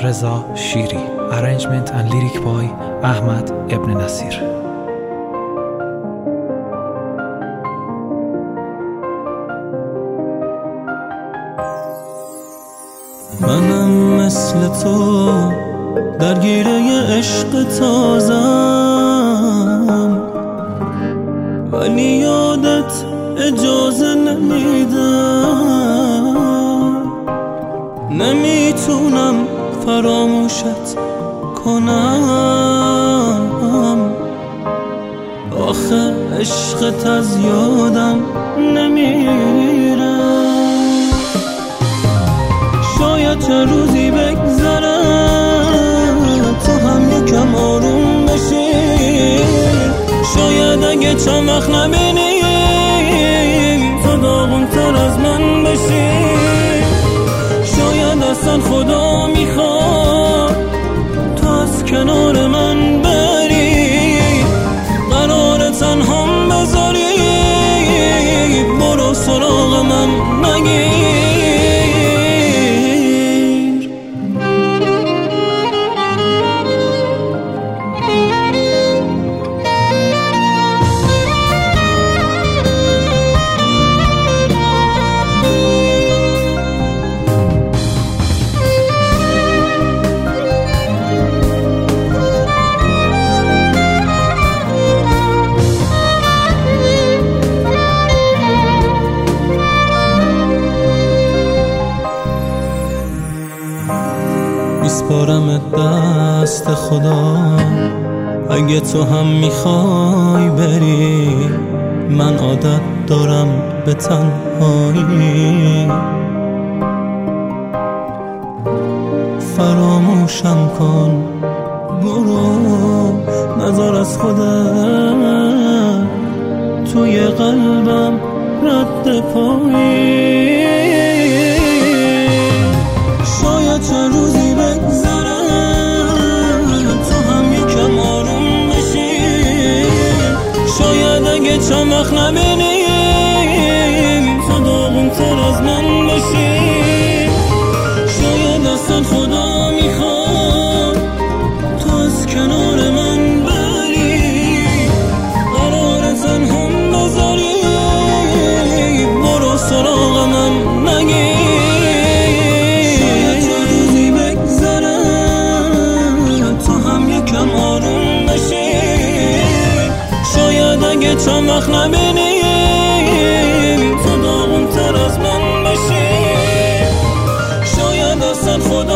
رضا شیری. Arrangement and lyric by احمد ابن نصیر. منم مثل تو درگیره عشق تازم، ولی یادت اجازه نمیدم. نمیتونم فراموشت کنم، آخه عشقت از یادم نمیره. شاید چه روزی بگذره تو هم یکم آروم بشی، شاید اگه چند وقت نبینیم تو داغون‌تر از من بشی. شاید اصلا خدا میخواد تو از کنار من بری، قرار تنهام بذاری، برو سراغ من نگیر. میسپارم دست خدا، اگه تو هم میخوای بری، من عادت دارم به تنهایی. فراموشم کن، برو نذار از خودت توی قلبم رد پایی. شاید چند روزی بگذره تو هم یکم آروم بشی، شاید اگه چند وقت نبینیم تو داغون‌تر از من بشی. شاید اصلا خدا میخواد تو از کنار من بری، قرار تنهام بذاری، برو سراغ من نگیر. اگه چند وقت نبینیم تو داغون‌تر از من بشی، شاید اصلا خدا